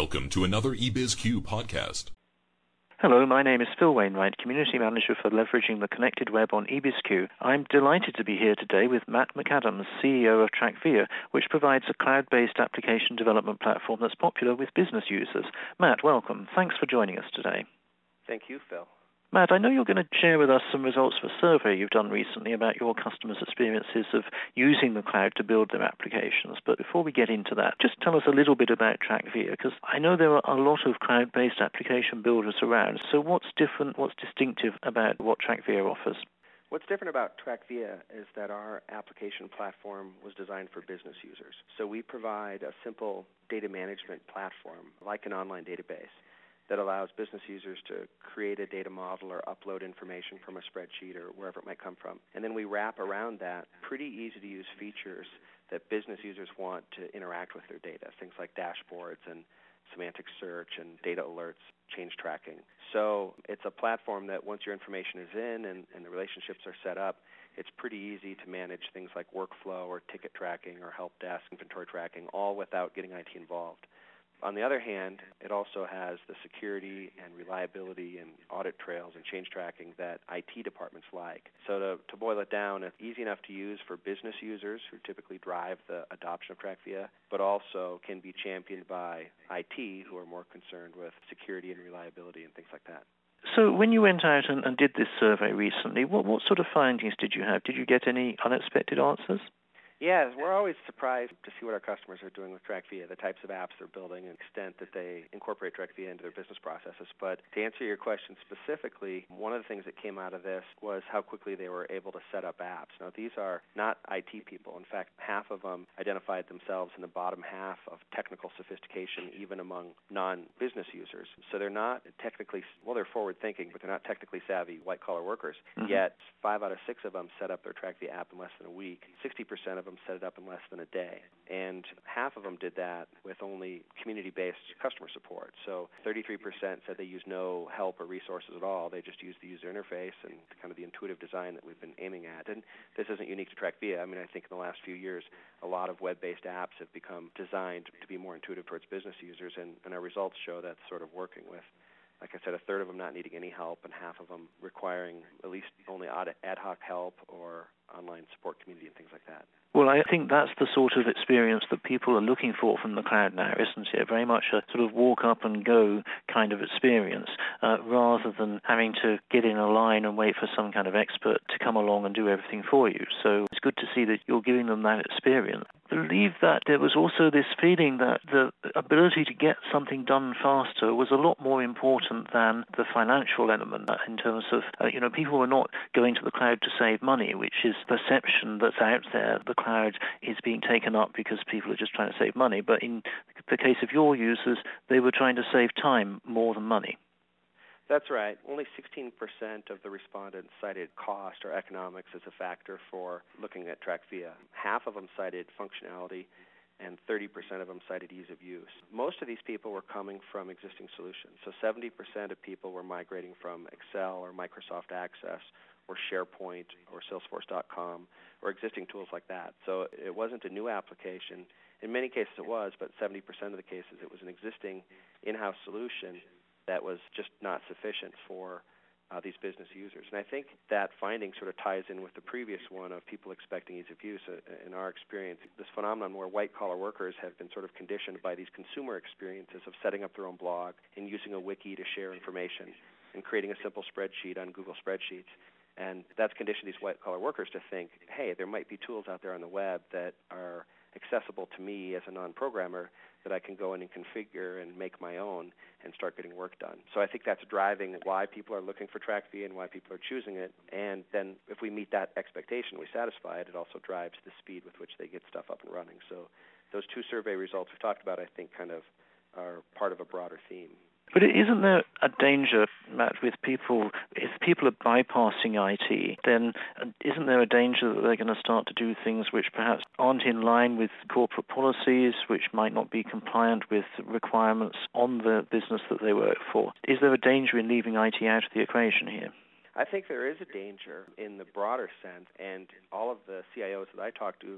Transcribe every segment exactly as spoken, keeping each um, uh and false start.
Welcome to another eBizQ podcast. Hello, my name is Phil Wainwright, Community Manager for Leveraging the Connected Web on eBizQ. I'm delighted to be here today with Matt McAdams, C E O of TrackVia, which provides a cloud-based application development platform that's popular with business users. Matt, welcome. Thanks for joining us today. Thank you, Phil. Matt, I know you're going to share with us some results of a survey you've done recently about your customers' experiences of using the cloud to build their applications. But before we get into that, just tell us a little bit about TrackVia, because I know there are a lot of cloud-based application builders around. So what's different, what's distinctive about what TrackVia offers? What's different about TrackVia is that our application platform was designed for business users. So we provide a simple data management platform, like an online database, that allows business users to create a data model or upload information from a spreadsheet or wherever it might come from. And then we wrap around that pretty easy-to-use features that business users want to interact with their data, things like dashboards and semantic search and data alerts, change tracking. So it's a platform that once your information is in and, and the relationships are set up, it's pretty easy to manage things like workflow or ticket tracking or help desk inventory tracking, all without getting I T involved. On the other hand, it also has the security and reliability and audit trails and change tracking that I T departments like. So to, to boil it down, it's easy enough to use for business users who typically drive the adoption of TrackVia, but also can be championed by I T who are more concerned with security and reliability and things like that. So when you went out and, and did this survey recently, what, what sort of findings did you have? Did you get any unexpected answers? Yeah, we're always surprised to see what our customers are doing with TrackVia, the types of apps they're building, and the extent that they incorporate TrackVia into their business processes. But to answer your question specifically, one of the things that came out of this was how quickly they were able to set up apps. Now, these are not I T people. In fact, half of them identified themselves in the bottom half of technical sophistication, even among non-business users. So they're not technically, well, they're forward-thinking, but they're not technically savvy white-collar workers. Mm-hmm. Yet, five out of six of them set up their TrackVia app in less than a week. sixty percent of them set it up in less than a day. And half of them did that with only community-based customer support. So thirty-three percent said they use no help or resources at all. They just use the user interface and kind of the intuitive design that we've been aiming at. And this isn't unique to TrackVia. I mean, I think in the last few years, a lot of web-based apps have become designed to be more intuitive towards business users, and, and our results show that's sort of working with, like I said, a third of them not needing any help and half of them requiring at least only ad hoc help or online support community and things like that. Well, I think that's the sort of experience that people are looking for from the cloud now, isn't it? Very much a sort of walk up and go kind of experience, uh, rather than having to get in a line and wait for some kind of expert to come along and do everything for you. So it's good to see that you're giving them that experience. I believe that there was also this feeling that the ability to get something done faster was a lot more important than the financial element in terms of, uh, you know, people were not going to the cloud to save money, which is the perception that's out there. The cloud is being taken up because people are just trying to save money. But in the case of your users, they were trying to save time more than money. That's right. Only sixteen percent of the respondents cited cost or economics as a factor for looking at TrackVia. Half of them cited functionality, and thirty percent of them cited ease of use. Most of these people were coming from existing solutions. So seventy percent of people were migrating from Excel or Microsoft Access or SharePoint or Salesforce dot com or existing tools like that. So it wasn't a new application. In many cases it was, but seventy percent of the cases it was an existing in-house solution that was just not sufficient for uh, these business users. And I think that finding sort of ties in with the previous one of people expecting ease of use. Uh, in our experience, this phenomenon where white-collar workers have been sort of conditioned by these consumer experiences of setting up their own blog and using a wiki to share information and creating a simple spreadsheet on Google Spreadsheets. And that's conditioned these white-collar workers to think, hey, there might be tools out there on the web that are accessible to me as a non-programmer that I can go in and configure and make my own and start getting work done. So I think that's driving why people are looking for TrackVia and why people are choosing it. And then if we meet that expectation, we satisfy it, it also drives the speed with which they get stuff up and running. So those two survey results we've talked about, I think, kind of are part of a broader theme. But isn't there a danger, Matt, with people, if people are bypassing I T, then isn't there a danger that they're going to start to do things which perhaps aren't in line with corporate policies, which might not be compliant with requirements on the business that they work for? Is there a danger in leaving I T out of the equation here? I think there is a danger in the broader sense, and all of the C I Os that I talk to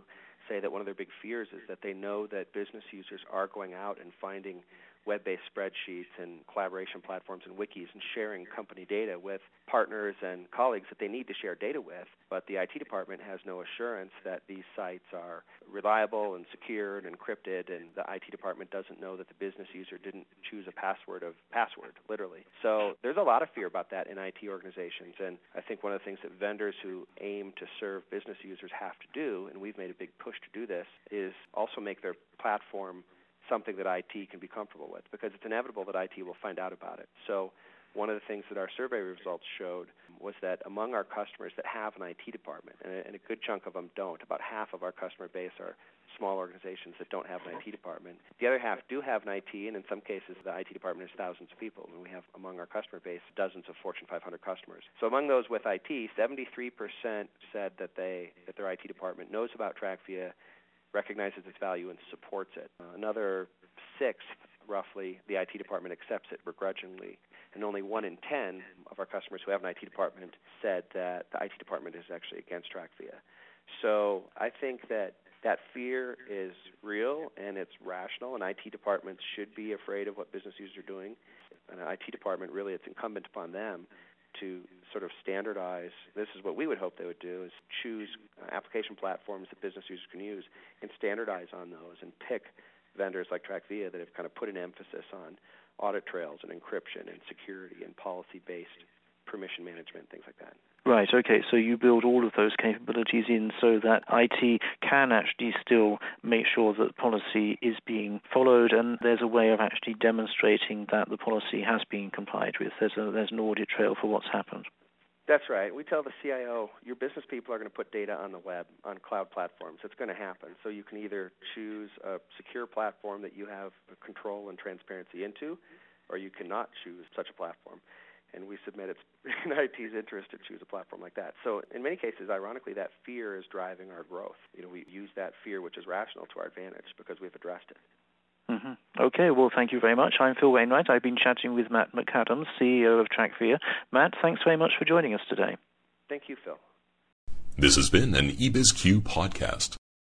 say that one of their big fears is that they know that business users are going out and finding web-based spreadsheets and collaboration platforms and wikis and sharing company data with partners and colleagues that they need to share data with, but the I T department has no assurance that these sites are reliable and secured and encrypted, and the I T department doesn't know that the business user didn't choose a password of password, literally. So there's a lot of fear about that in I T organizations, and I think one of the things that vendors who aim to serve business users have to do, and we've made a big push to do this, is also make their platform something that I T can be comfortable with, because it's inevitable that I T will find out about it. So one of the things that our survey results showed was that among our customers that have an I T department, and a, and a good chunk of them don't, about half of our customer base are small organizations that don't have an I T department. The other half do have an I T, and in some cases the I T department is thousands of people. And we have among our customer base dozens of Fortune five hundred customers. So among those with I T, seventy-three percent said that they that their I T department knows about TrackVia, recognizes its value, and supports it. Uh, another sixth, roughly, the I T department accepts it begrudgingly. And only one in ten of our customers who have an I T department said that the I T department is actually against TrackVia. So I think that that fear is real and it's rational, and I T departments should be afraid of what business users are doing. And an I T department, really, it's incumbent upon them to sort of standardize. This is what we would hope they would do, is choose uh, application platforms that business users can use and standardize on those and pick vendors like TrackVia that have kind of put an emphasis on audit trails and encryption and security and policy-based permission management, things like that. Right, okay, so you build all of those capabilities in so that I T can actually still make sure that policy is being followed, and there's a way of actually demonstrating that the policy has been complied with. There's, a, there's an audit trail for what's happened. That's right. We tell the C I O, your business people are going to put data on the web, on cloud platforms. It's going to happen. So you can either choose a secure platform that you have control and transparency into, or you cannot choose such a platform. And we submit it's in I T's interest to choose a platform like that. So in many cases, ironically, that fear is driving our growth. You know, we use that fear, which is rational, to our advantage because we've addressed it. Mm-hmm. Okay, well, thank you very much. I'm Phil Wainwright. I've been chatting with Matt McAdams, C E O of TrackVia. Matt, thanks very much for joining us today. Thank you, Phil. This has been an eBizQ podcast.